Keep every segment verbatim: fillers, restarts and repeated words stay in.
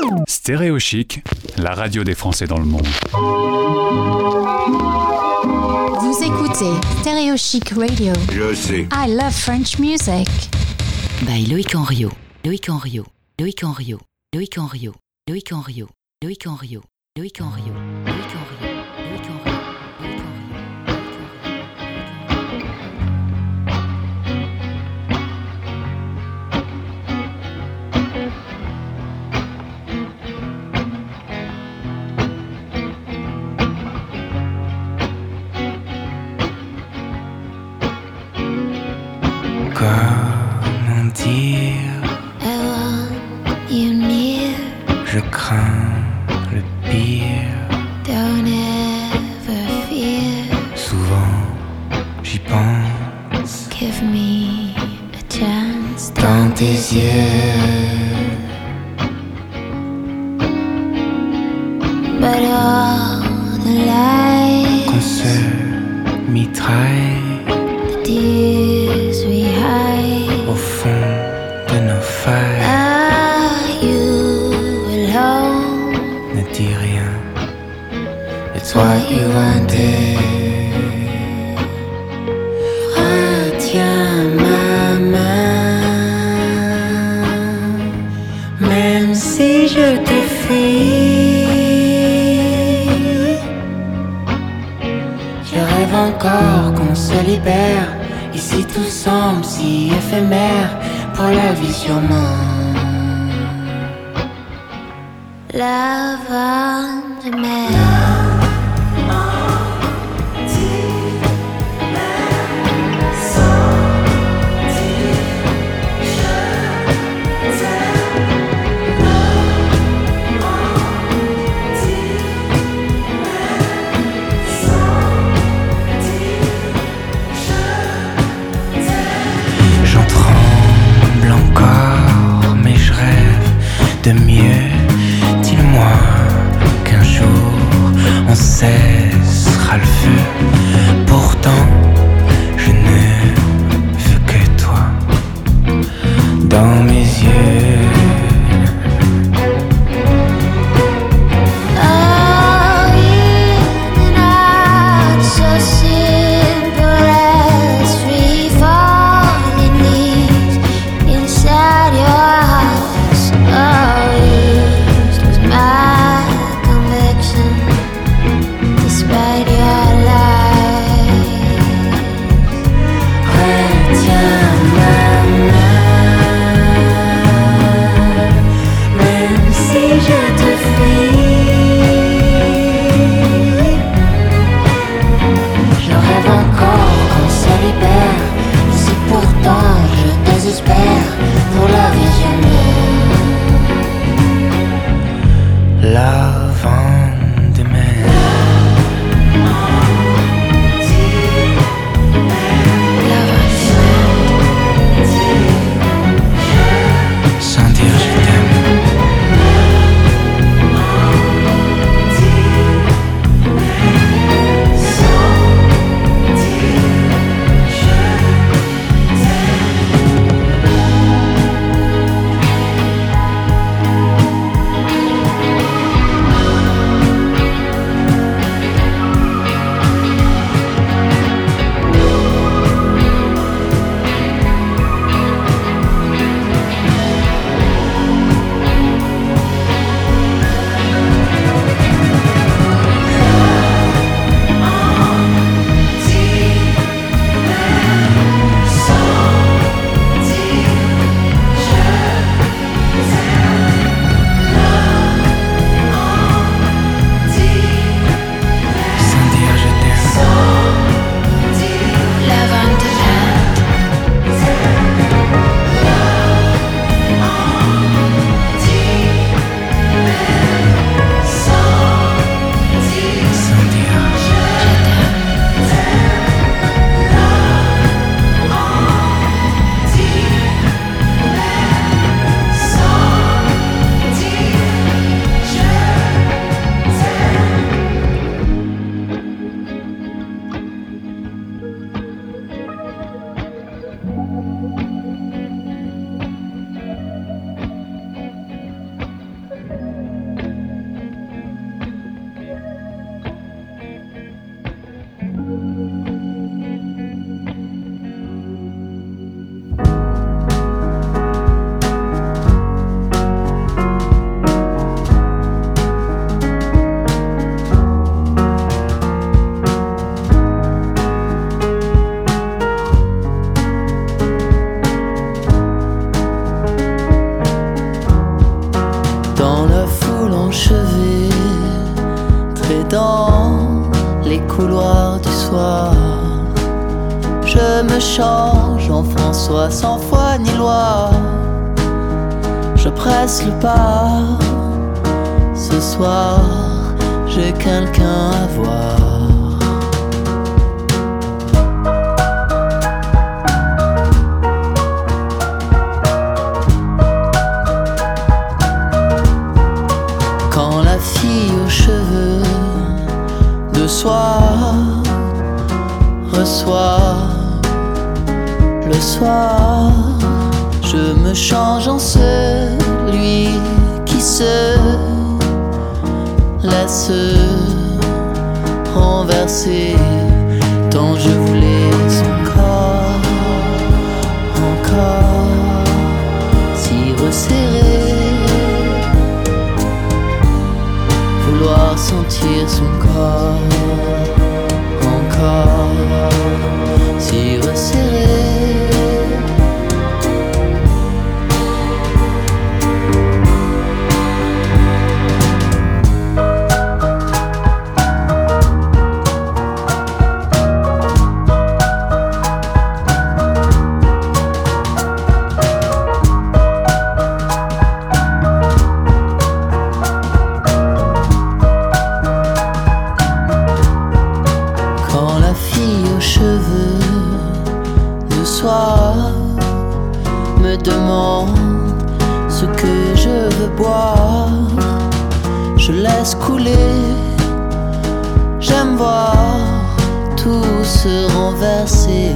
Stéréo Chic, la radio des Français dans le monde. Vous écoutez Stéréo Chic Radio. Je sais. I love French music. By Loïc Henriot. Loïc Henriot. Loïc Henriot. Loïc Henriot. Loïc Henriot. Loïc Henriot. Loïc Henriot. Loïc Henriot. Loïc Henriot. Comment dire, I want you near. je crains le pire. Don't ever fear. Souvent j'y pense. Give me a chance. Dans tes yeux, But all the light, qu'on se mitraille the tears we hide. au fond de nos failles. Are you alone? Ne dis rien, it's what you wanted. Retiens ma main, même si je te fuis. Je rêve encore qu'on se libère. Ici tout semble si éphémère pour la vie sûrement. Love on demand. J'en tremble encore, mais je rêve de mieux. Dis-le-moi qu'un jour on cessera le feu. Pourtant, je ne veux que toi dans mes yeux. Oh, you're not so simple as free falling leaves inside your house. Oh, used was my conviction, despite your lies. Retiens ma main, même si je te fuis. Je rêve encore qu'on se libère. Si pourtant je désespère pour la vision. Love on demand. Sans dire je t'aime. dans la foule enchevée, dans les couloirs du soir. Je me change en François sans foi ni loi. Je presse le pas. Ce soir, j'ai quelqu'un à voir. Quand la fille aux cheveux de soir reçoit le soir, je me change en celui qui se laisse renverser tant je voulais son corps encore si resserré, vouloir sentir son corps encore si resserré. Me demande ce que je veux boire, je laisse couler. J'aime voir tout se renverser.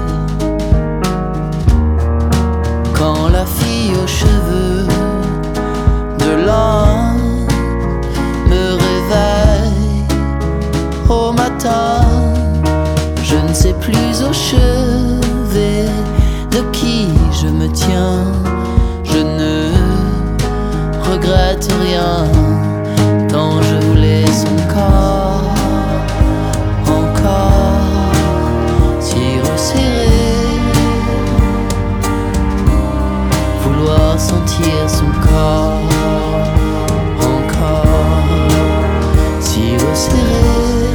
Quand la fille aux cheveux de l'an me réveille au matin, je ne sais plus au chevet de qui je me tiens. Je ne regrette rien tant je voulais son corps encore si resserré, vouloir sentir son corps encore si resserré.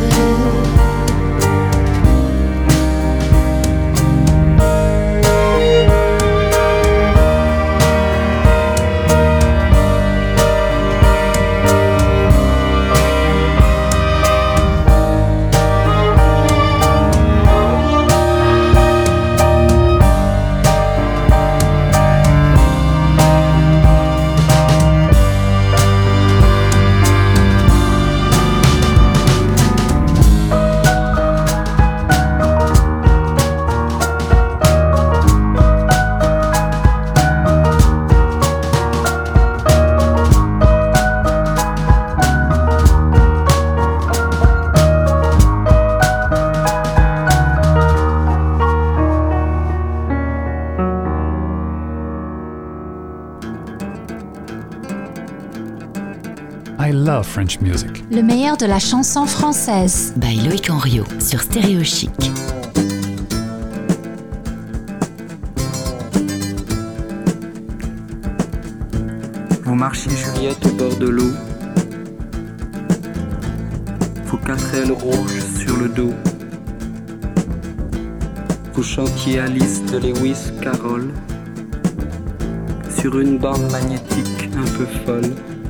I love French music. Le meilleur de la chanson française. By Loïc Henriot sur Stéréo Chic. Vous marchiez Juliette au bord de l'eau, vos quatre ailes rouges sur le dos. Vous chantiez Alice de Lewis Carroll sur une bande magnétique un peu folle.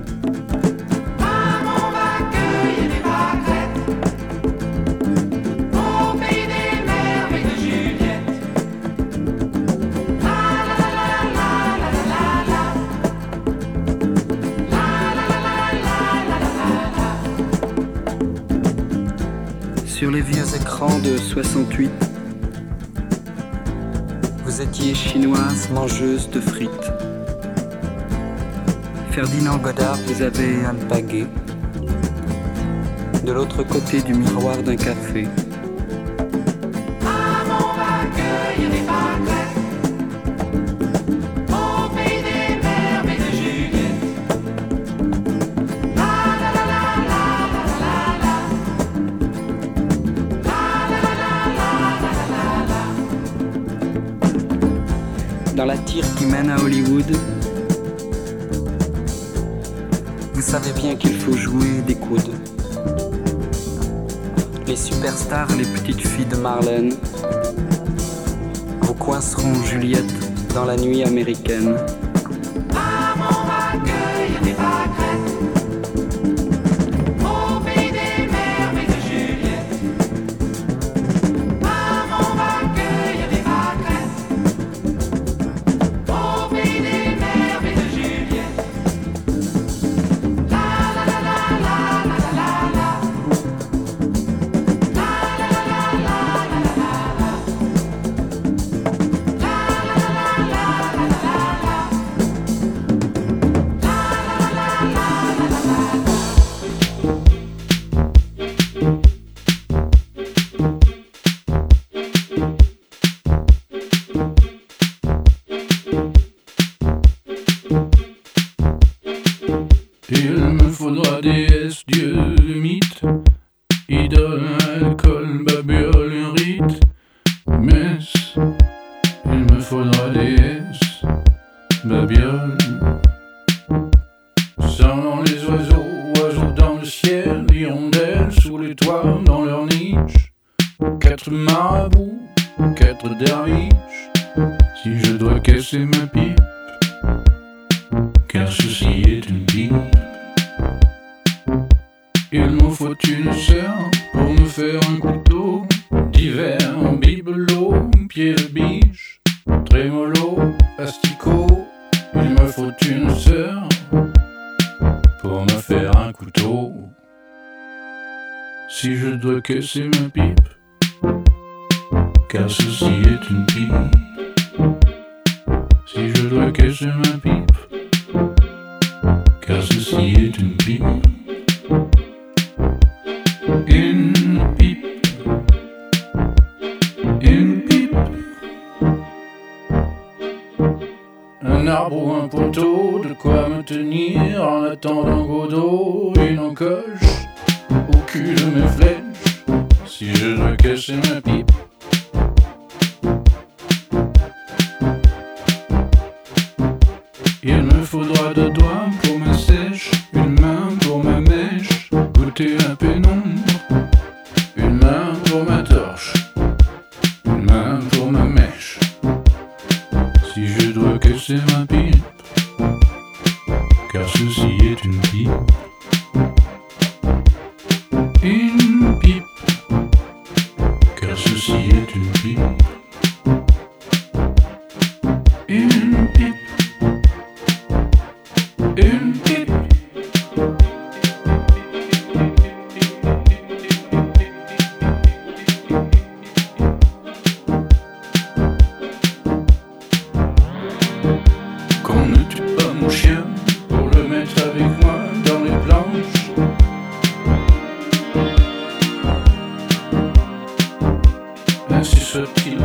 Sur les vieux écrans de soixante-huit, vous étiez chinoise mangeuse de frites. Ferdinand Godard vous avait alpagué de l'autre côté du miroir d'un café. Dans la tire qui mène à Hollywood, savez bien qu'il faut jouer des coudes. Les superstars, les petites filles de Marlène vous coinceront Juliette dans la nuit américaine. À mon accueil des pâquerettes, au pays des merveilles de Juliette. À mon accueil des pâquerettes, au pays des merveilles de Juliette. La la la la la la la la. La la la la la la la la. Il me faudra déesse, dieu, mythe, idole, alcool, babiole, un rite, messe. Il me faudra déesse, babiole, sans les oiseaux, oiseaux dans le ciel, hirondelles sous les toits dans leur niche, quatre marabouts, quatre derviches, si je dois casser ma pipe, car ceci est une pipe. Il me faut une sœur pour me faire un couteau d'hiver, bibelot, pied de biche, trémolo, asticot. Il me faut une sœur pour me faire un couteau. Si je dois casser ma pipe, car ceci est une pipe. Si je dois casser ma pipe, car ceci est une pipe. Une pipe, une pipe. Un arbre ou un poteau, de quoi me tenir en attendant Godot. Une encoche au cul de mes flèches, si je dois casser ma pipe. Il me faudra deux doigts pour ma sèche, une main pour ma mèche, goûter la pénombre, une main pour ma torche, une main pour ma mèche. Si je dois casser ma pipe, car ceci est une pipe. Une pipe, car ceci est une pipe. Une pipe. Une pipe. Qu'on ne tue pas mon chien pour le mettre avec moi dans les planches. Ainsi soit-il.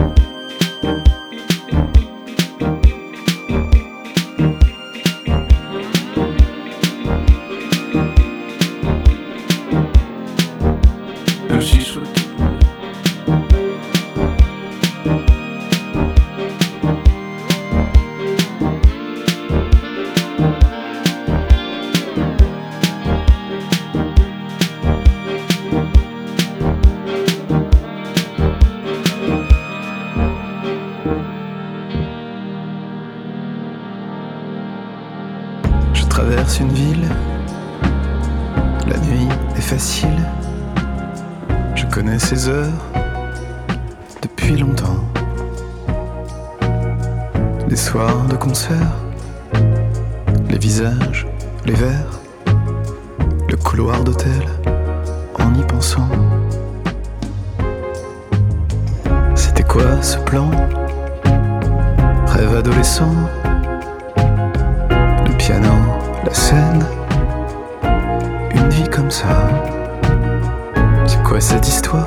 Ainsi soit-il. Je traverse une ville, la nuit est facile. Je connais ces heures depuis longtemps. Les soirs de concert, les visages, les verres, le couloir d'hôtel, en y pensant. C'était quoi ce plan? Rêve adolescent, le piano, la scène, une vie comme ça. C'est quoi cette histoire?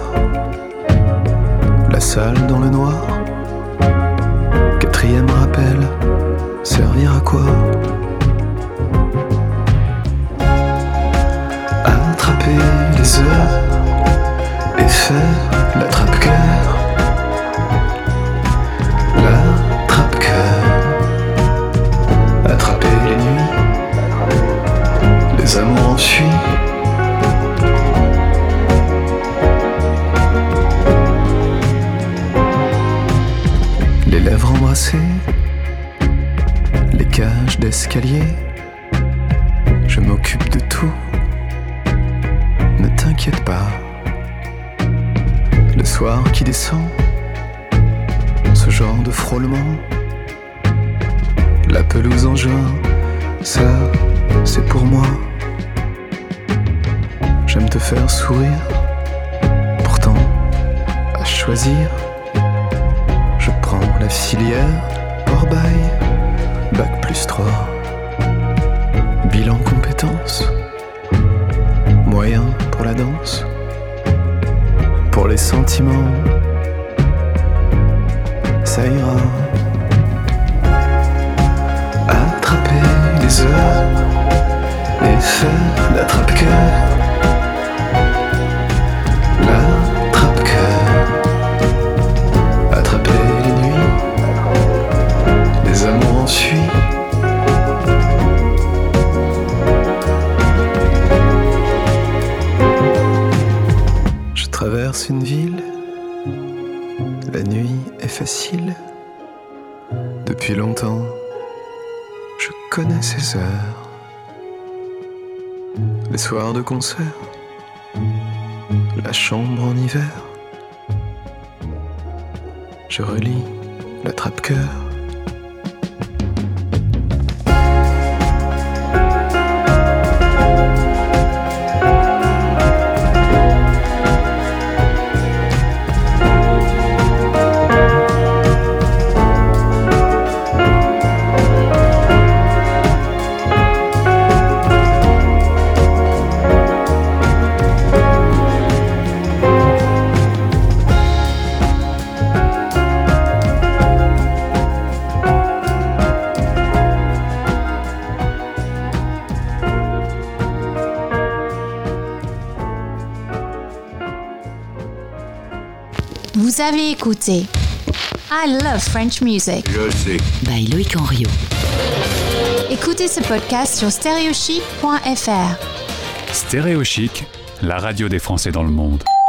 La salle dans le noir, quatrième rappel, servir à quoi? Attraper les heures et faire l'attrape-cœur. L'attrape-cœur. Attraper les nuits, les les amours enfuis. Les lèvres embrassées, les cages d'escalier. Je m'occupe de tout, ne t'inquiète pas. Le soir qui descend, ce genre de frôlement. La pelouse en juin, ça c'est pour moi. J'aime te faire sourire, pourtant à choisir, je prends la filière hors bail, bac plus trois. Bilan compétences, moyen pour la danse, pour les sentiments, ça ira. Attraper les heures et faire l'attrape-cœur, l'attrape-cœur. Attraper les nuits, les amours enfuis. Je traverse une ville, la nuit est facile. Depuis longtemps, je connais ces heures. Les soirs de concert, la chambre en hiver. Je relis l'attrape-cœur. Vous avez écouté I Love French Music. Je sais. By Loïc Henriot. Écoutez ce podcast sur stéréochic point f r. Stéréo Chic, la radio des Français dans le monde.